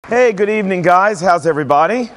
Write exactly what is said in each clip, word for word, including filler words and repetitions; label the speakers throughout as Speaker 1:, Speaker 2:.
Speaker 1: Hey, good evening, guys. How's everybody?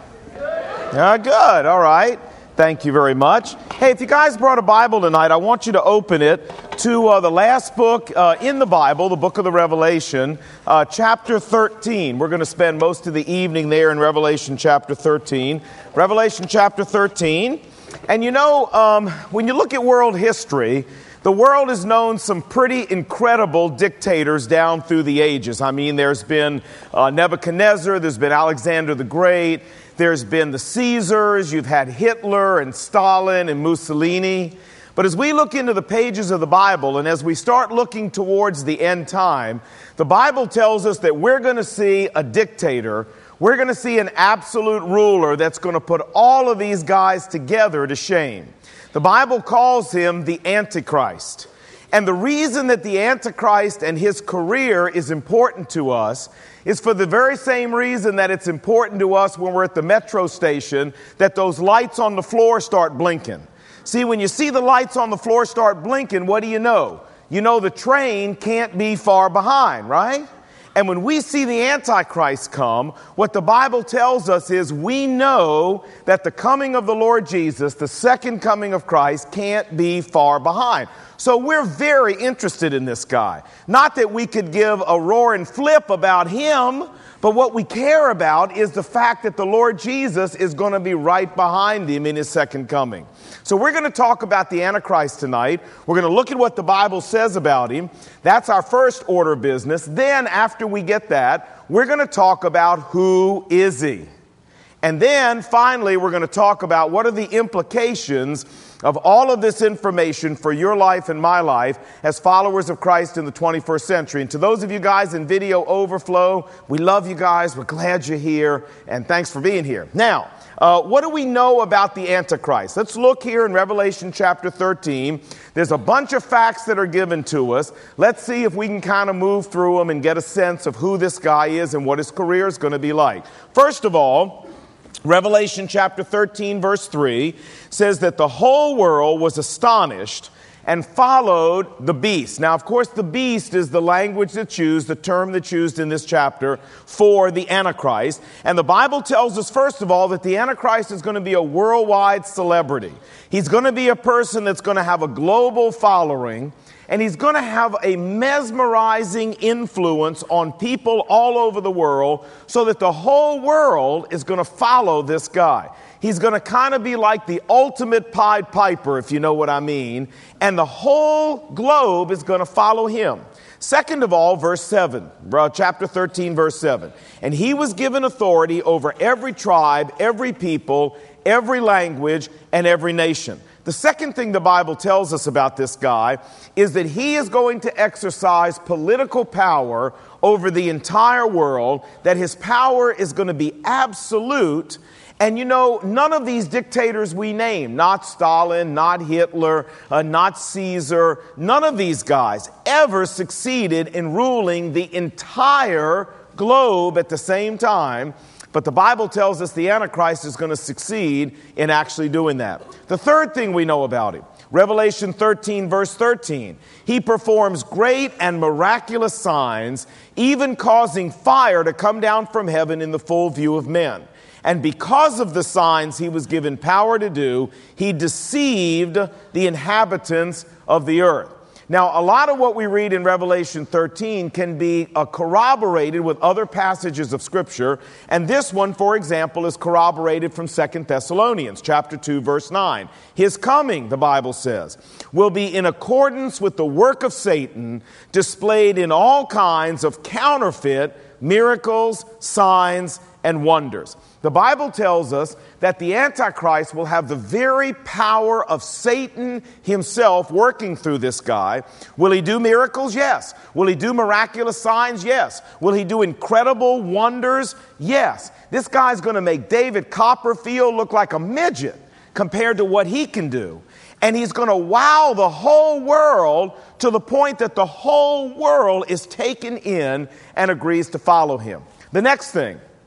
Speaker 1: Uh, good. All right. Thank you very much. Hey, if you guys brought a Bible tonight, I want you to open it to uh, the last book uh, in the Bible, the book of the Revelation, uh, chapter thirteen. We're going to spend most of the evening there in Revelation chapter thirteen. Revelation chapter thirteen. And you know, um, when you look at world history, the world has known some pretty incredible dictators down through the ages. I mean, there's been uh, Nebuchadnezzar, there's been Alexander the Great, there's been the Caesars, you've had Hitler and Stalin and Mussolini. But as we look into the pages of the Bible and as we start looking towards the end time, the Bible tells us that we're going to see a dictator. We're going to see an absolute ruler that's going to put all of these guys together to shame. The Bible calls him the Antichrist. And the reason that the Antichrist and his career is important to us is for the very same reason that it's important to us when we're at the metro station that those lights on the floor start blinking. See, when you see the lights on the floor start blinking, what do you know? You know the train can't be far behind, right? And when we see the Antichrist come, what the Bible tells us is we know that the coming of the Lord Jesus, the second coming of Christ, can't be far behind. So we're very interested in this guy. Not that we could give a roar and flip about him, but what we care about is the fact that the Lord Jesus is going to be right behind him in his second coming. So we're going to talk about the Antichrist tonight. We're going to look at what the Bible says about him. That's our first order of business. Then after we get that, we're going to talk about who is he. And then finally, we're going to talk about what are the implications of all of this information for your life and my life as followers of Christ in the twenty-first century. And to those of you guys in Video Overflow, we love you guys. We're glad you're here. And thanks for being here. Now, uh, what do we know about the Antichrist? Let's look here in Revelation chapter thirteen. There's a bunch of facts that are given to us. Let's see if we can kind of move through them and get a sense of who this guy is and what his career is going to be like. First of all, Revelation chapter thirteen verse three says that the whole world was astonished and followed the beast. Now, of course, the beast is the language that's used, the term that's used in this chapter for the Antichrist. And the Bible tells us, first of all, that the Antichrist is going to be a worldwide celebrity. He's going to be a person that's going to have a global following. And he's going to have a mesmerizing influence on people all over the world so that the whole world is going to follow this guy. He's going to kind of be like the ultimate Pied Piper, if you know what I mean. And the whole globe is going to follow him. Second of all, verse seven, chapter thirteen, verse seven. And he was given authority over every tribe, every people, every language, and every nation. The second thing the Bible tells us about this guy is that he is going to exercise political power over the entire world, that his power is going to be absolute. And you know, none of these dictators we name, not Stalin, not Hitler, uh, not Caesar, none of these guys ever succeeded in ruling the entire globe at the same time. But the Bible tells us the Antichrist is going to succeed in actually doing that. The third thing we know about him, Revelation thirteen, verse thirteen. He performs great and miraculous signs, even causing fire to come down from heaven in the full view of men. And because of the signs he was given power to do, he deceived the inhabitants of the earth. Now, a lot of what we read in Revelation thirteen can be uh, corroborated with other passages of Scripture. And this one, for example, is corroborated from Second Thessalonians chapter two, verse nine. His coming, the Bible says, will be in accordance with the work of Satan, displayed in all kinds of counterfeit miracles, signs, and wonders. The Bible tells us that the Antichrist will have the very power of Satan himself working through this guy. Will he do miracles? Yes. Will he do miraculous signs? Yes. Will he do incredible wonders? Yes. This guy's going to make David Copperfield look like a midget compared to what he can do. And he's going to wow the whole world to the point that the whole world is taken in and agrees to follow him. The next thing,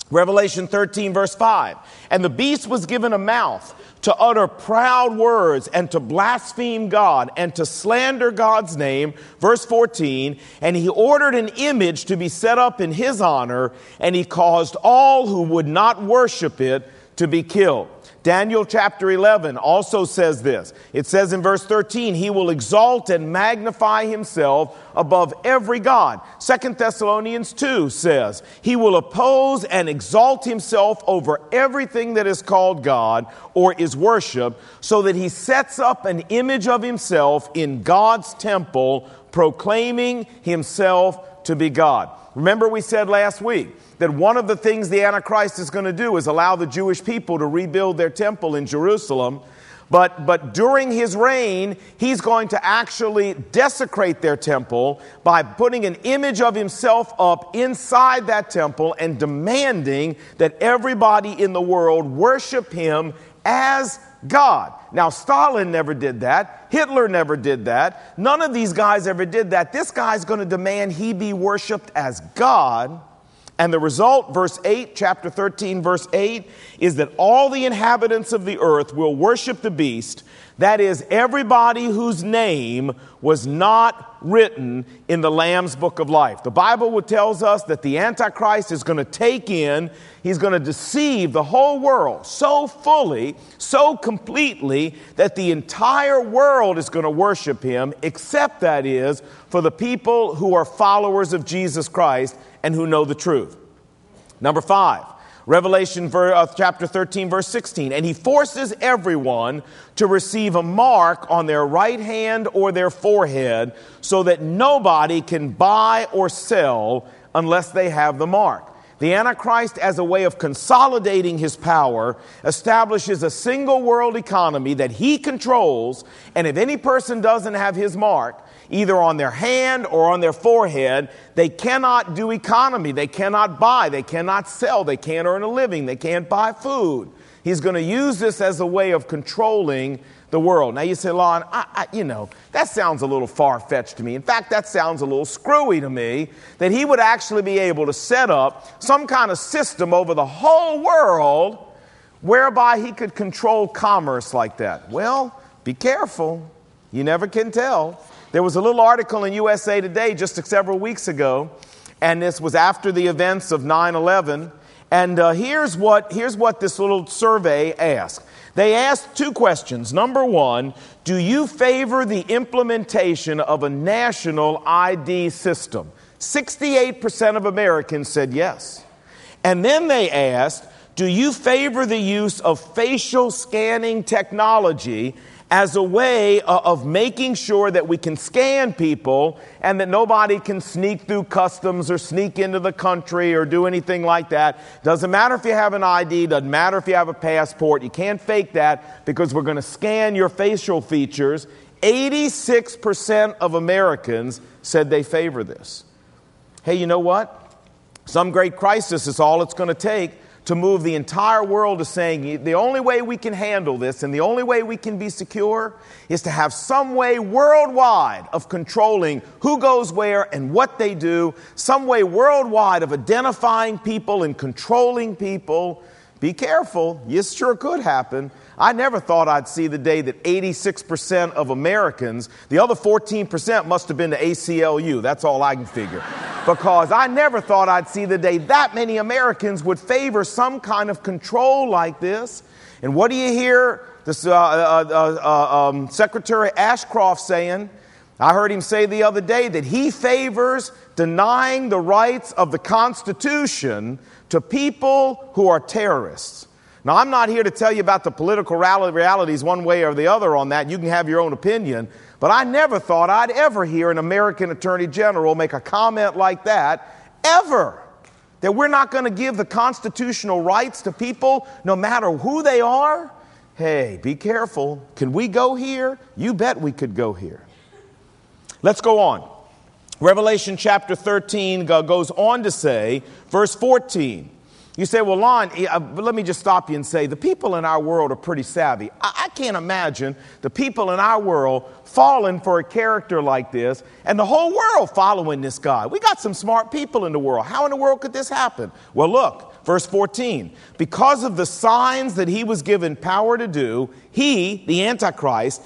Speaker 1: Revelation thirteen, verse five. And the beast was given a mouth to utter proud words and to blaspheme God and to slander God's name. Verse fourteen. And he ordered an image to be set up in his honor, and he caused all who would not worship it to be killed. Daniel chapter eleven also says this. It says in verse thirteen, he will exalt and magnify himself above every god. Second Thessalonians two says, he will oppose and exalt himself over everything that is called God or is worshiped, so that he sets up an image of himself in God's temple, proclaiming himself to be God. Remember, we said last week that one of the things the Antichrist is going to do is allow the Jewish people to rebuild their temple in Jerusalem. But, but during his reign, he's going to actually desecrate their temple by putting an image of himself up inside that temple and demanding that everybody in the world worship him as God. Now, Stalin never did that. Hitler never did that. None of these guys ever did that. This guy's going to demand he be worshiped as God. And the result, verse eight, chapter thirteen, verse eight, is that all the inhabitants of the earth will worship the beast. That is, everybody whose name was not written in the Lamb's book of life. The Bible tells us that the Antichrist is going to take in, he's going to deceive the whole world so fully, so completely, that the entire world is going to worship him, except, that is, for the people who are followers of Jesus Christ and who know the truth. Number five, Revelation chapter thirteen, verse sixteen. And he forces everyone to receive a mark on their right hand or their forehead, so that nobody can buy or sell unless they have the mark. The Antichrist, as a way of consolidating his power, establishes a single world economy that he controls, and if any person doesn't have his mark, either on their hand or on their forehead, they cannot do economy. They cannot buy. They cannot sell. They can't earn a living. They can't buy food. He's going to use this as a way of controlling the world. Now you say, Lon, I, I, you know, that sounds a little far-fetched to me. In fact, that sounds a little screwy to me, that he would actually be able to set up some kind of system over the whole world whereby he could control commerce like that. Well, be careful. You never can tell. There was a little article in U S A Today just several weeks ago, and this was after the events of nine eleven. And uh, here's what here's what this little survey asked. They asked two questions. Number one, do you favor the implementation of a national I D system? sixty-eight percent of Americans said yes. And then they asked, do you favor the use of facial scanning technology as a way of making sure that we can scan people and that nobody can sneak through customs or sneak into the country or do anything like that? Doesn't matter if you have an I D, doesn't matter if you have a passport, you can't fake that because we're going to scan your facial features. eighty-six percent of Americans said they favor this. Hey, you know what? Some great crisis is all it's going to take to move the entire world to saying the only way we can handle this and the only way we can be secure is to have some way worldwide of controlling who goes where and what they do, some way worldwide of identifying people and controlling people. Be careful. This sure could happen. I never thought I'd see the day that eighty-six percent of Americans, the other fourteen percent must have been the A C L U. That's all I can figure. Because I never thought I'd see the day that many Americans would favor some kind of control like this. And what do you hear this, uh, uh, uh, uh, um, Secretary Ashcroft saying? I heard him say the other day that he favors denying the rights of the Constitution to people who are terrorists. Now, I'm not here to tell you about the political realities one way or the other on that. You can have your own opinion. But I never thought I'd ever hear an American Attorney General make a comment like that, ever. That we're not going to give the constitutional rights to people no matter who they are. Hey, be careful. Can we go here? You bet we could go here. Let's go on. Revelation chapter thirteen goes on to say, verse fourteen, You say, well, Lon, let me just stop you and say, the people in our world are pretty savvy. I, I can't imagine the people in our world falling for a character like this and the whole world following this guy. We got some smart people in the world. How in the world could this happen? Well, look, verse fourteen. Because of the signs that he was given power to do, he, the Antichrist,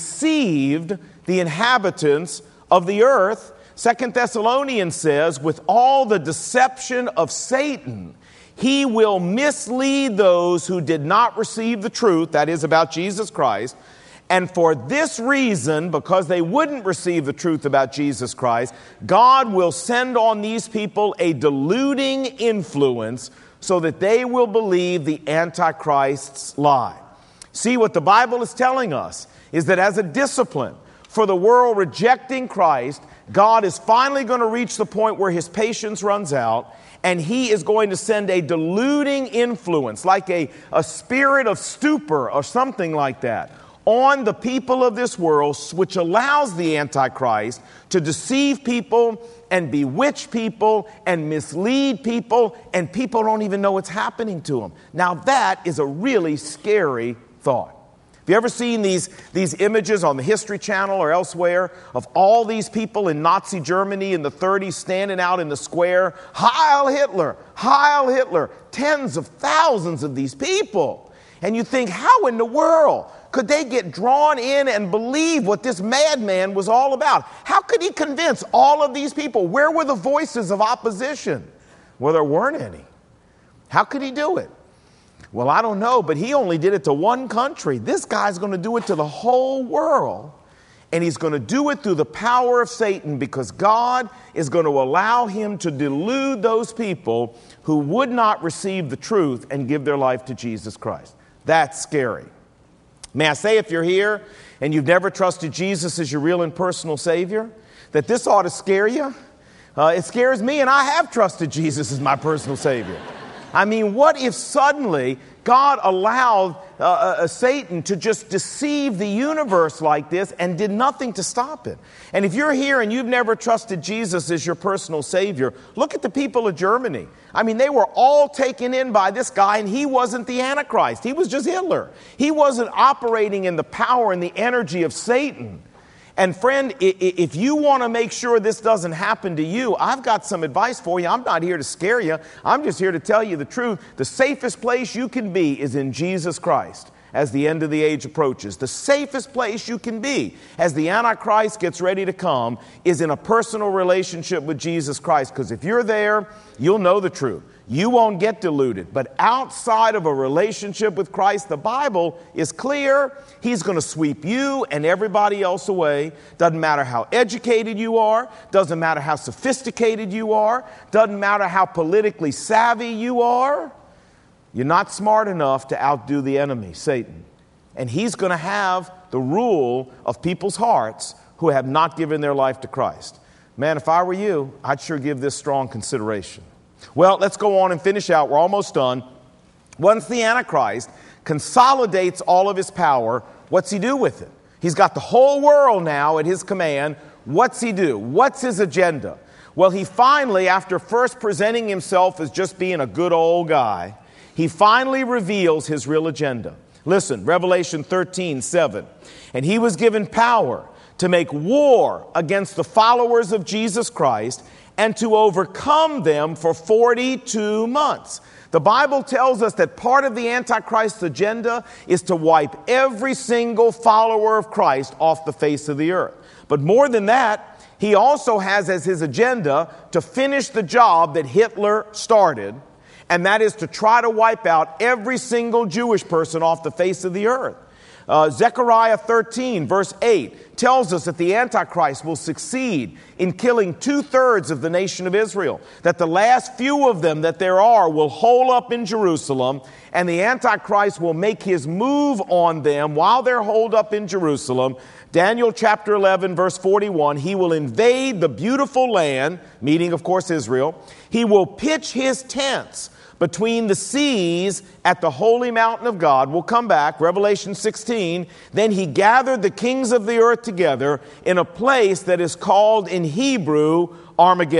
Speaker 1: deceived the inhabitants of the earth. Second Thessalonians says, with all the deception of Satan, he will mislead those who did not receive the truth, that is about Jesus Christ. And for this reason, because they wouldn't receive the truth about Jesus Christ, God will send on these people a deluding influence so that they will believe the Antichrist's lie. See, what the Bible is telling us is that as a discipline for the world rejecting Christ, God is finally going to reach the point where his patience runs out, and he is going to send a deluding influence, like a, a spirit of stupor or something like that, on the people of this world, which allows the Antichrist to deceive people and bewitch people and mislead people, and people don't even know what's happening to them. Now that is a really scary thought. Have you ever seen these, these images on the History Channel or elsewhere of all these people in Nazi Germany in the thirties standing out in the square? Heil Hitler! Heil Hitler! Tens of thousands of these people. And you think, how in the world could they get drawn in and believe what this madman was all about? How could he convince all of these people? Where were the voices of opposition? Well, there weren't any. How could he do it? Well, I don't know, but he only did it to one country. This guy's going to do it to the whole world. And he's going to do it through the power of Satan, because God is going to allow him to delude those people who would not receive the truth and give their life to Jesus Christ. That's scary. May I say, if you're here and you've never trusted Jesus as your real and personal Savior, that this ought to scare you. Uh, it scares me, and I have trusted Jesus as my personal Savior. I mean, what if suddenly God allowed uh, uh, Satan to just deceive the universe like this and did nothing to stop it? And if you're here and you've never trusted Jesus as your personal Savior, look at the people of Germany. I mean, they were all taken in by this guy, and he wasn't the Antichrist. He was just Hitler. He wasn't operating in the power and the energy of Satan. And friend, if you want to make sure this doesn't happen to you, I've got some advice for you. I'm not here to scare you. I'm just here to tell you the truth. The safest place you can be is in Jesus Christ as the end of the age approaches. The safest place you can be as the Antichrist gets ready to come is in a personal relationship with Jesus Christ. Because if you're there, you'll know the truth. You won't get deluded. But outside of a relationship with Christ, the Bible is clear. He's going to sweep you and everybody else away. Doesn't matter how educated you are. Doesn't matter how sophisticated you are. Doesn't matter how politically savvy you are. You're not smart enough to outdo the enemy, Satan. And he's going to have the rule of people's hearts who have not given their life to Christ. Man, if I were you, I'd sure give this strong consideration. Well, let's go on and finish out. We're almost done. Once the Antichrist consolidates all of his power, what's he do with it? He's got the whole world now at his command. What's he do? What's his agenda? Well, he finally, after first presenting himself as just being a good old guy, he finally reveals his real agenda. Listen, Revelation thirteen seven. And he was given power to make war against the followers of Jesus Christ and to overcome them for forty-two months. The Bible tells us that part of the Antichrist's agenda is to wipe every single follower of Christ off the face of the earth. But more than that, he also has as his agenda to finish the job that Hitler started, and that is to try to wipe out every single Jewish person off the face of the earth. Uh, Zechariah thirteen, verse eight, tells us that the Antichrist will succeed in killing two-thirds of the nation of Israel, that the last few of them that there are will hole up in Jerusalem, and the Antichrist will make his move on them while they're holed up in Jerusalem. Daniel chapter eleven, verse forty-one, he will invade the beautiful land, meaning, of course, Israel. He will pitch his tents between the seas at the holy mountain of God. We'll come back, Revelation sixteen. Then he gathered the kings of the earth together in a place that is called in Hebrew Armageddon.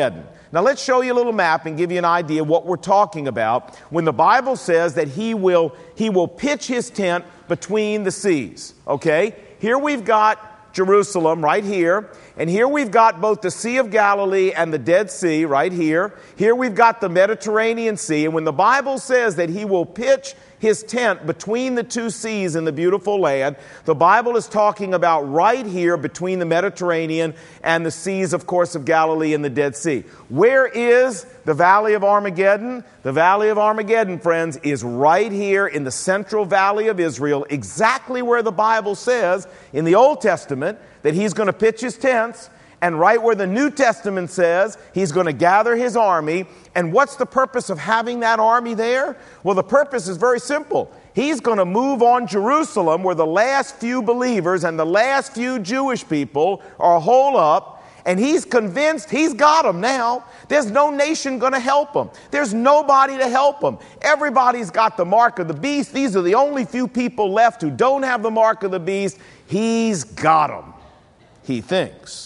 Speaker 1: Now let's show you a little map and give you an idea of what we're talking about when the Bible says that he will, he will pitch his tent between the seas. Okay? Here we've got Jerusalem right here. And here we've got both the Sea of Galilee and the Dead Sea right here. Here we've got the Mediterranean Sea. And when the Bible says that he will pitch his tent between the two seas in the beautiful land, the Bible is talking about right here between the Mediterranean and the seas, of course, of Galilee and the Dead Sea. Where is the Valley of Armageddon? The Valley of Armageddon, friends, is right here in the central valley of Israel, exactly where the Bible says in the Old Testament that he's going to pitch his tents, and right where the New Testament says he's going to gather his army. And what's the purpose of having that army there? Well, the purpose is very simple. He's going to move on Jerusalem, where the last few believers and the last few Jewish people are holed up, and he's convinced he's got them now. There's no nation going to help him. There's nobody to help him. Everybody's got the mark of the beast. These are the only few people left who don't have the mark of the beast. He's got them, he thinks.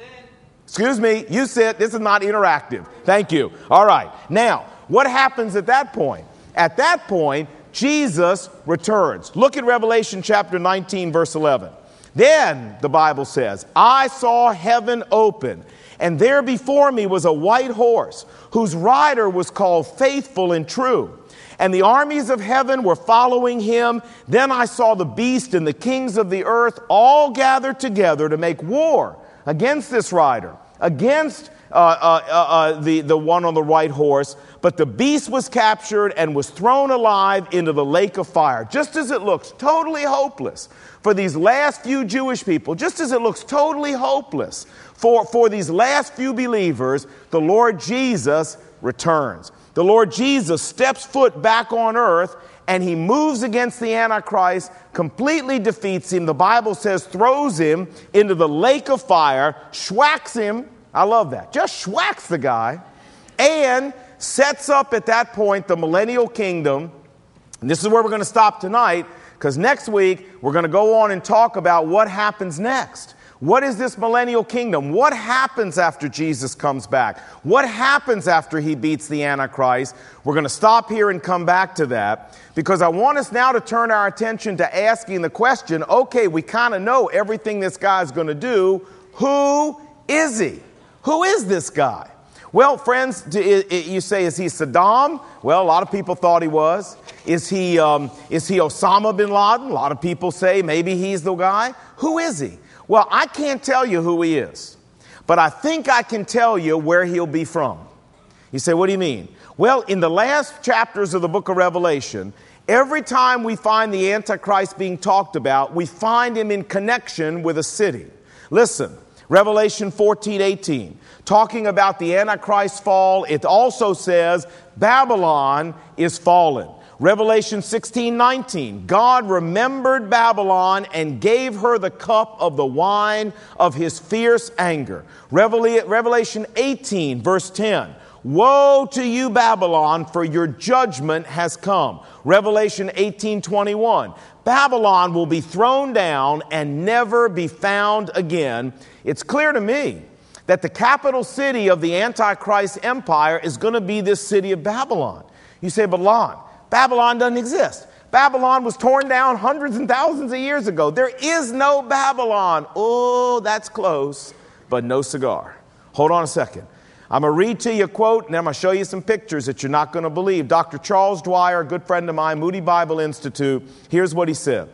Speaker 1: Excuse me, you said this is not interactive. Thank you. All right. Now, what happens at that point? At that point, Jesus returns. Look at Revelation chapter nineteen, verse eleven. Then, the Bible says, I saw heaven open, and there before me was a white horse, whose rider was called Faithful and True. And the armies of heaven were following him. Then I saw the beast and the kings of the earth all gathered together to make war against this rider, against uh, uh, uh, uh, the, the one on the white horse. But the beast was captured and was thrown alive into the lake of fire. Just as it looks totally hopeless for these last few Jewish people, just as it looks totally hopeless for, for these last few believers, the Lord Jesus returns. The Lord Jesus steps foot back on earth, and he moves against the Antichrist, completely defeats him. The Bible says throws him into the lake of fire, schwacks him. I love that. Just schwacks the guy, and sets up at that point the millennial kingdom. And this is where we're going to stop tonight, because next week we're going to go on and talk about what happens next. What is this millennial kingdom? What happens after Jesus comes back? What happens after he beats the Antichrist? We're going to stop here and come back to that, because I want us now to turn our attention to asking the question, okay, we kind of know everything this guy's going to do. Who is he? Who is this guy? Well, friends, you say, is he Saddam? Well, a lot of people thought he was. Is he, um, is he Osama bin Laden? A lot of people say maybe he's the guy. Who is he? Well, I can't tell you who he is, but I think I can tell you where he'll be from. You say, what do you mean? Well, in the last chapters of the book of Revelation, every time we find the Antichrist being talked about, we find him in connection with a city. Listen, Revelation fourteen eighteen, talking about the Antichrist's fall, it also says Babylon is fallen. Revelation sixteen nineteen, God remembered Babylon and gave her the cup of the wine of his fierce anger. Revelation eighteen, verse ten, woe to you, Babylon, for your judgment has come. Revelation eighteen twenty-one, Babylon will be thrown down and never be found again. It's clear to me that the capital city of the Antichrist empire is going to be this city of Babylon. You say, but Lon, Babylon doesn't exist. Babylon was torn down hundreds and thousands of years ago. There is no Babylon. Oh, that's close, but no cigar. Hold on a second. I'm going to read to you a quote, and then I'm going to show you some pictures that you're not going to believe. Doctor Charles Dwyer, a good friend of mine, Moody Bible Institute, here's what he said.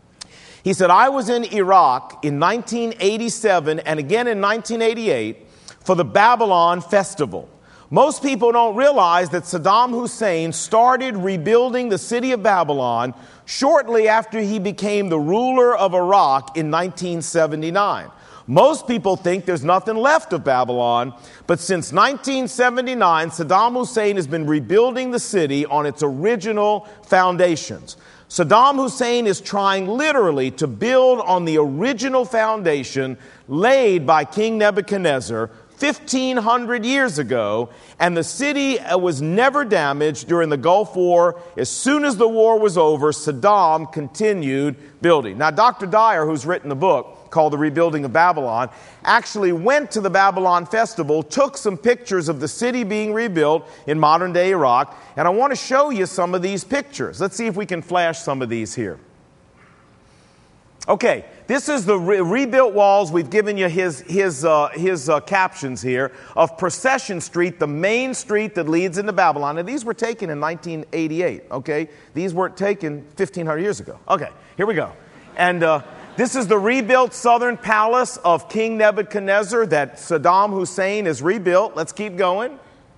Speaker 1: He said, I was in Iraq in nineteen eighty-seven and again in nineteen eighty-eight for the Babylon Festival. Most people don't realize that Saddam Hussein started rebuilding the city of Babylon shortly after he became the ruler of Iraq in nineteen seventy-nine. Most people think there's nothing left of Babylon, but since nineteen seventy-nine, Saddam Hussein has been rebuilding the city on its original foundations. Saddam Hussein is trying literally to build on the original foundation laid by King Nebuchadnezzar fifteen hundred years ago, and the city was never damaged during the Gulf War. As soon as the war was over, Saddam continued building. Now, Doctor Dyer, who's written the book, called The Rebuilding of Babylon, actually went to the Babylon Festival, took some pictures of the city being rebuilt in modern-day Iraq, and I want to show you some of these pictures. Let's see if we can flash some of these here. Okay, this is the re- rebuilt walls. We've given you his, his, uh, his uh, captions here of Procession Street, the main street that leads into Babylon. And these were taken in nineteen eighty-eight, okay? These weren't taken fifteen hundred years ago. Okay, here we go. And uh, this is the rebuilt southern palace of King Nebuchadnezzar that Saddam Hussein has rebuilt. Let's keep going.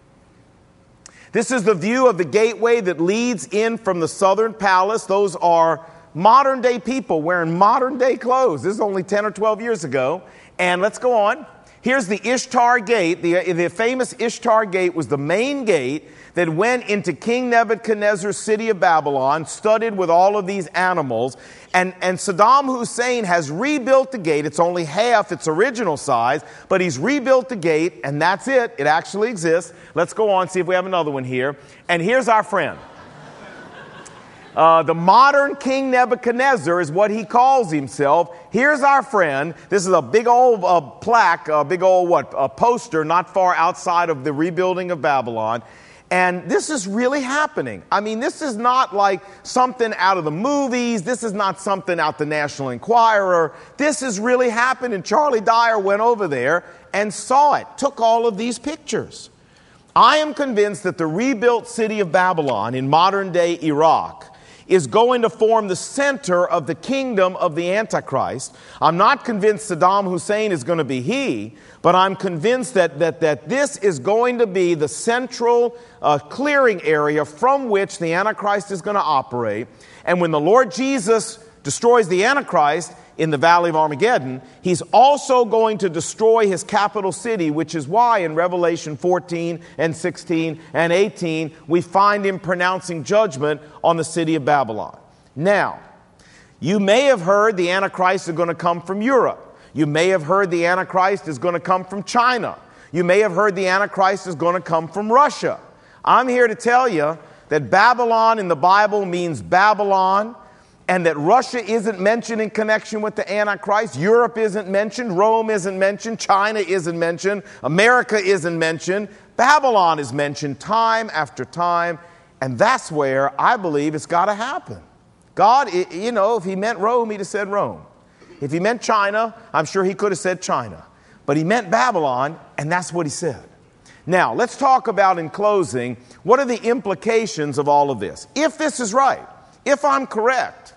Speaker 1: This is the view of the gateway that leads in from the southern palace. Those are modern day people wearing modern day clothes. This is only ten or twelve years ago. And let's go on. Here's the Ishtar Gate. The, the famous Ishtar Gate was the main gate that went into King Nebuchadnezzar's city of Babylon, studded with all of these animals. And, and Saddam Hussein has rebuilt the gate. It's only half its original size, but he's rebuilt the gate, and that's it. It actually exists. Let's go on, see if we have another one here. And here's our friend. Uh, the modern King Nebuchadnezzar is what he calls himself. Here's our friend. This is a big old uh, plaque, a big old what, a poster not far outside of the rebuilding of Babylon. And this is really happening. I mean, this is not like something out of the movies. This is not something out the National Enquirer. This has really happened, and Charlie Dyer went over there and saw it, took all of these pictures. I am convinced that the rebuilt city of Babylon in modern-day Iraq is going to form the center of the kingdom of the Antichrist. I'm not convinced Saddam Hussein is going to be he, but I'm convinced that, that, that this is going to be the central uh, clearing area from which the Antichrist is going to operate. And when the Lord Jesus destroys the Antichrist in the Valley of Armageddon, he's also going to destroy his capital city, which is why in Revelation fourteen and sixteen and eighteen, we find him pronouncing judgment on the city of Babylon. Now, you may have heard the Antichrist is going to come from Europe. You may have heard the Antichrist is going to come from China. You may have heard the Antichrist is going to come from Russia. I'm here to tell you that Babylon in the Bible means Babylon, and that Russia isn't mentioned in connection with the Antichrist. Europe isn't mentioned. Rome isn't mentioned. China isn't mentioned. America isn't mentioned. Babylon is mentioned time after time. And that's where I believe it's got to happen. God, you know, if he meant Rome, he'd have said Rome. If he meant China, I'm sure he could have said China. But he meant Babylon, and that's what he said. Now, let's talk about, in closing, what are the implications of all of this? If this is right, if I'm correct,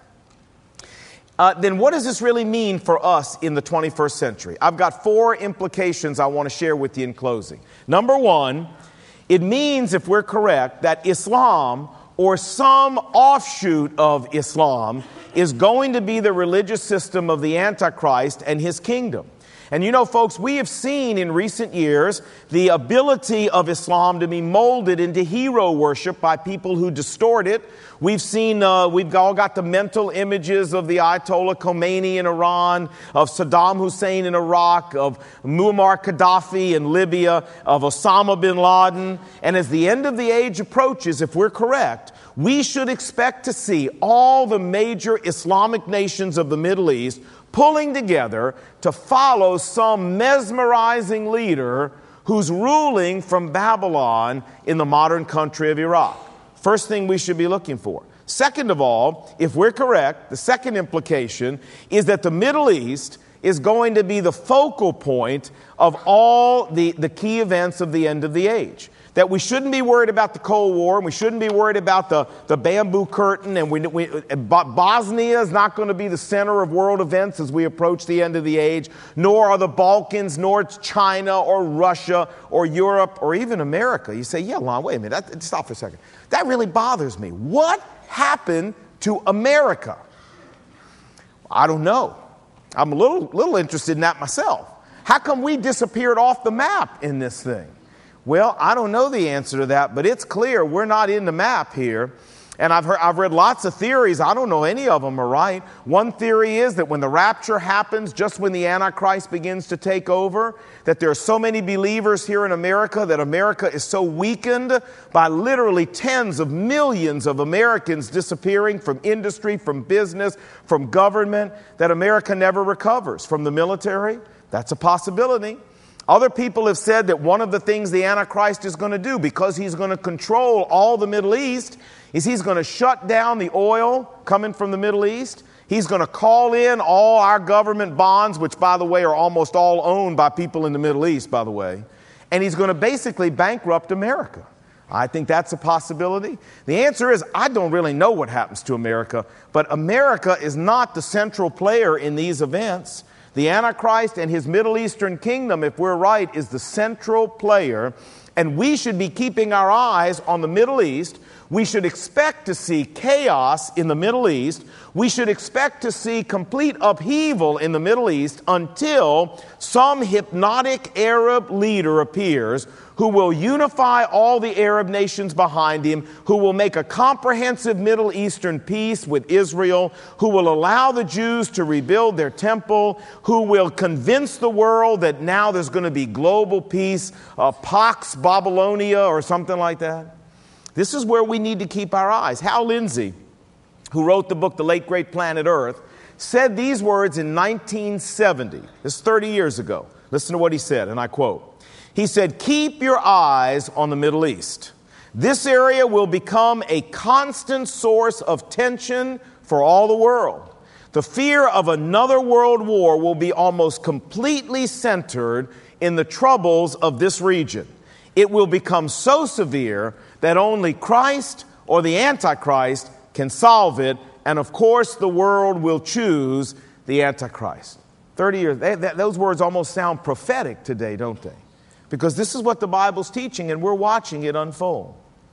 Speaker 1: uh, then what does this really mean for us in the twenty-first century? I've got four implications I want to share with you in closing. Number one, it means, if we're correct, that Islam or some offshoot of Islam is going to be the religious system of the Antichrist and his kingdom. And you know, folks, we have seen in recent years the ability of Islam to be molded into hero worship by people who distort it. We've seen, uh, we've all got the mental images of the Ayatollah Khomeini in Iran, of Saddam Hussein in Iraq, of Muammar Gaddafi in Libya, of Osama bin Laden. And as the end of the age approaches, if we're correct, we should expect to see all the major Islamic nations of the Middle East pulling together to follow some mesmerizing leader who's ruling from Babylon in the modern country of Iraq. First thing we should be looking for. Second of all, if we're correct, the second implication is that the Middle East is going to be the focal point of all the, the key events of the end of the age. That we shouldn't be worried about the Cold War, and we shouldn't be worried about the, the bamboo curtain, and we, we, Bosnia is not going to be the center of world events as we approach the end of the age, nor are the Balkans, nor China, or Russia, or Europe, or even America. You say, yeah, Lon, wait a minute, that, stop for a second. That really bothers me. What happened to America? I don't know. I'm a little, little interested in that myself. How come we disappeared off the map in this thing? Well, I don't know the answer to that, but it's clear we're not in the map here. And I've heard, I've read lots of theories. I don't know any of them are right. One theory is that when the rapture happens, just when the Antichrist begins to take over, that there are so many believers here in America that America is so weakened by literally tens of millions of Americans disappearing from industry, from business, from government, that America never recovers. From the military, that's a possibility. Other people have said that one of the things the Antichrist is going to do, because he's going to control all the Middle East, is he's going to shut down the oil coming from the Middle East. He's going to call in all our government bonds, which, by the way, are almost all owned by people in the Middle East, by the way. And he's going to basically bankrupt America. I think that's a possibility. The answer is, I don't really know what happens to America, but America is not the central player in these events. The Antichrist and his Middle Eastern kingdom, if we're right, is the central player, and we should be keeping our eyes on the Middle East. We should expect to see chaos in the Middle East. We should expect to see complete upheaval in the Middle East until some hypnotic Arab leader appears who will unify all the Arab nations behind him, who will make a comprehensive Middle Eastern peace with Israel, who will allow the Jews to rebuild their temple, who will convince the world that now there's going to be global peace, uh, Pax Babylonia or something like that. This is where we need to keep our eyes. Hal Lindsey, who wrote the book, The Late Great Planet Earth, said these words in nineteen seventy. This is thirty years ago. Listen to what he said, and I quote. He said, "Keep your eyes on the Middle East. This area will become a constant source of tension for all the world. The fear of another world war will be almost completely centered in the troubles of this region. It will become so severe that only Christ or the Antichrist can solve it, and of course the world will choose the Antichrist." thirty years, they, that, those words almost sound prophetic today, don't they? Because this is what the Bible's teaching, and we're watching it unfold.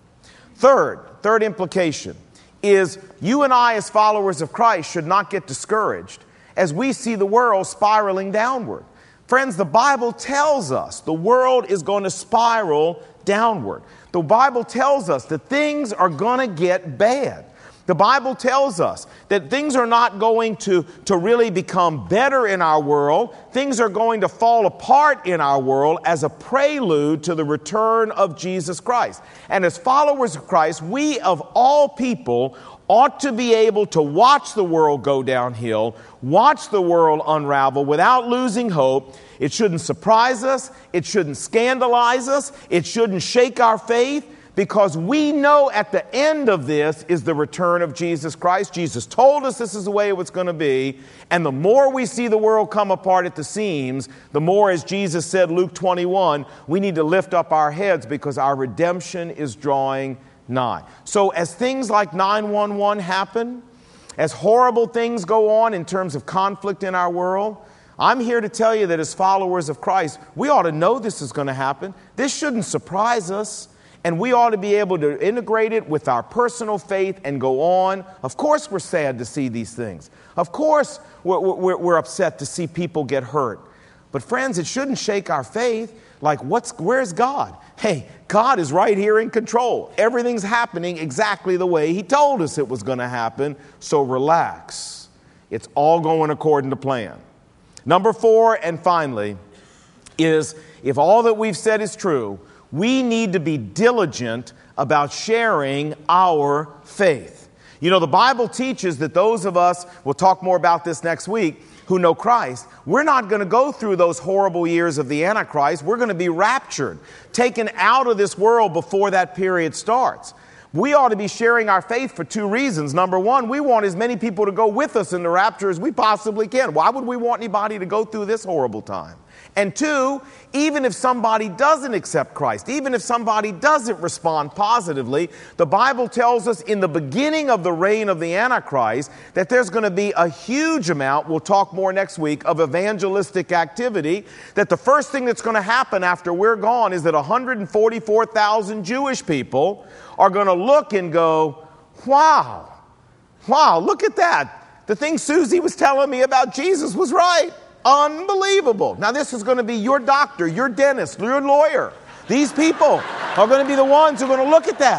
Speaker 1: Third, third implication is you and I as followers of Christ should not get discouraged as we see the world spiraling downward. Friends, the Bible tells us the world is going to spiral downward. The Bible tells us that things are going to get bad. The Bible tells us that things are not going to, to really become better in our world. Things are going to fall apart in our world as a prelude to the return of Jesus Christ. And as followers of Christ, we of all people ought to be able to watch the world go downhill, watch the world unravel without losing hope. It shouldn't surprise us. It shouldn't scandalize us. It shouldn't shake our faith, because we know at the end of this is the return of Jesus Christ. Jesus told us this is the way it was going to be. And the more we see the world come apart at the seams, the more, as Jesus said, Luke twenty-one, we need to lift up our heads because our redemption is drawing nigh. So as things like nine one one happen, as horrible things go on in terms of conflict in our world, I'm here to tell you that as followers of Christ, we ought to know this is going to happen. This shouldn't surprise us. And we ought to be able to integrate it with our personal faith and go on. Of course, we're sad to see these things. Of course, we're, we're, we're upset to see people get hurt. But friends, it shouldn't shake our faith. Like, what's, where's God? Hey, God is right here in control. Everything's happening exactly the way He told us it was going to happen. So relax. It's all going according to plan. Number four, and finally, is if all that we've said is true, we need to be diligent about sharing our faith. You know, the Bible teaches that those of us, we'll talk more about this next week, who know Christ, we're not going to go through those horrible years of the Antichrist. We're going to be raptured, taken out of this world before that period starts. We ought to be sharing our faith for two reasons. Number one, we want as many people to go with us in the rapture as we possibly can. Why would we want anybody to go through this horrible time? And two, even if somebody doesn't accept Christ, even if somebody doesn't respond positively, the Bible tells us in the beginning of the reign of the Antichrist that there's going to be a huge amount, we'll talk more next week, of evangelistic activity, that the first thing that's going to happen after we're gone is that one hundred forty-four thousand Jewish people are going to look and go, wow, wow, look at that. The thing Susie was telling me about Jesus was right. Unbelievable. Now, this is going to be your doctor, your dentist, your lawyer. These people are going to be the ones who are going to look at that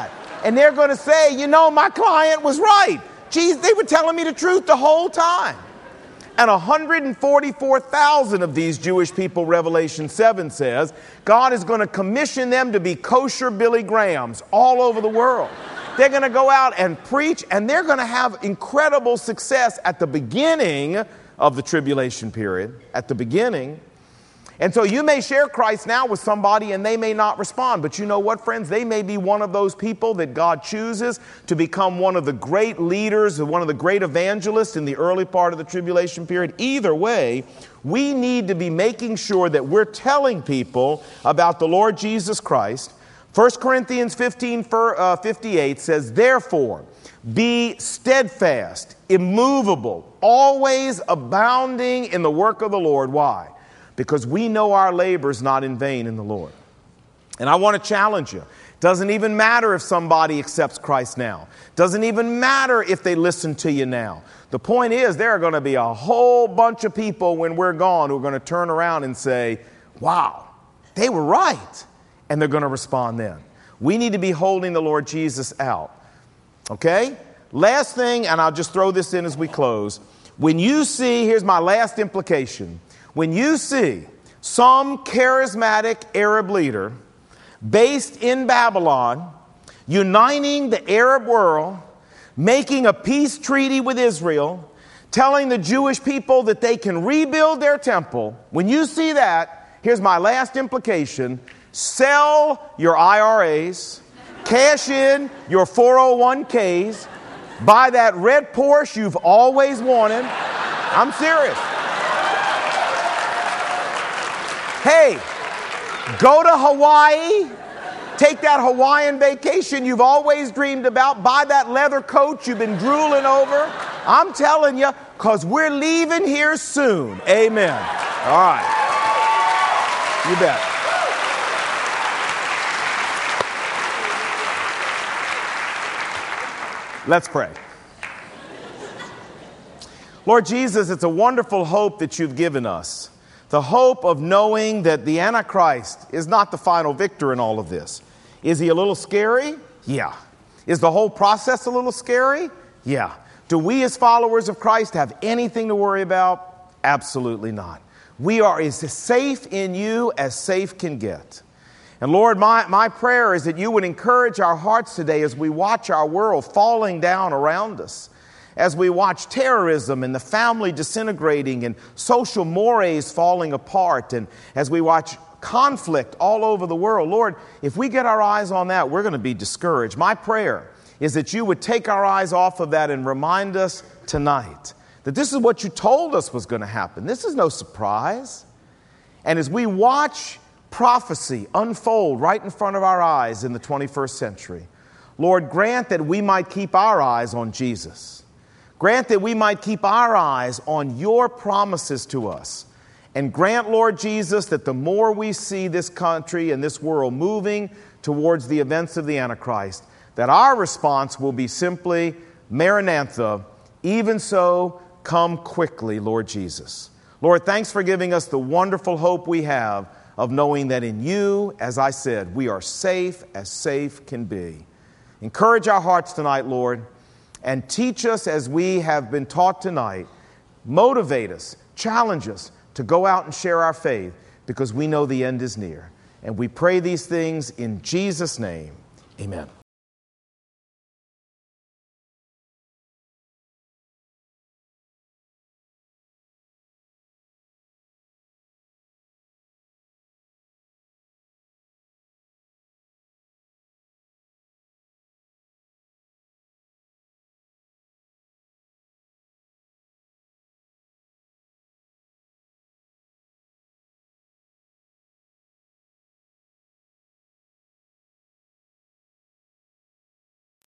Speaker 1: And they're going to say, you know, my client was right. Geez, they were telling me the truth the whole time. And one hundred forty-four thousand of these Jewish people, Revelation seven says, God is going to commission them to be kosher Billy Grahams all over the world. They're going to go out and preach, and they're going to have incredible success at the beginning of the tribulation period, at the beginning. And so you may share Christ now with somebody and they may not respond. But you know what, friends? They may be one of those people that God chooses to become one of the great leaders, one of the great evangelists in the early part of the tribulation period. Either way, we need to be making sure that we're telling people about the Lord Jesus Christ. First Corinthians fifteen fifty-eight says, therefore, be steadfast, immovable, always abounding in the work of the Lord. Why? Because we know our labor is not in vain in the Lord. And I want to challenge you. Doesn't even matter if somebody accepts Christ now. Doesn't even matter if they listen to you now. The point is, there are going to be a whole bunch of people when we're gone who are going to turn around and say, wow, they were right. And they're going to respond then. We need to be holding the Lord Jesus out. Okay? Last thing, and I'll just throw this in as we close. When you see, here's my last implication. When you see some charismatic Arab leader based in Babylon, uniting the Arab world, making a peace treaty with Israel, telling the Jewish people that they can rebuild their temple, when you see that, here's my last implication. Sell your I R As, cash in your four oh one k's, buy that red Porsche you've always wanted. I'm serious. Hey, go to Hawaii, take that Hawaiian vacation you've always dreamed about, buy that leather coat you've been drooling over. I'm telling you, because we're leaving here soon. Amen. All right. You bet. Let's pray. Lord Jesus, it's a wonderful hope that you've given us. The hope of knowing that the Antichrist is not the final victor in all of this. Is he a little scary? Yeah. Is the whole process a little scary? Yeah. Do we as followers of Christ have anything to worry about? Absolutely not. We are as safe in you as safe can get. And Lord, my, my prayer is that you would encourage our hearts today as we watch our world falling down around us. As we watch terrorism and the family disintegrating and social mores falling apart, and as we watch conflict all over the world, Lord, if we get our eyes on that, we're going to be discouraged. My prayer is that you would take our eyes off of that and remind us tonight that this is what you told us was going to happen. This is no surprise. And as we watch prophecy unfold right in front of our eyes in the twenty-first century, Lord, grant that we might keep our eyes on Jesus. Grant that we might keep our eyes on your promises to us. And grant, Lord Jesus, that the more we see this country and this world moving towards the events of the Antichrist, that our response will be simply, Maranatha, even so, come quickly, Lord Jesus. Lord, thanks for giving us the wonderful hope we have of knowing that in you, as I said, we are safe as safe can be. Encourage our hearts tonight, Lord, and teach us as we have been taught tonight. Motivate us, challenge us to go out and share our faith, because we know the end is near. And we pray these things in Jesus' name. Amen.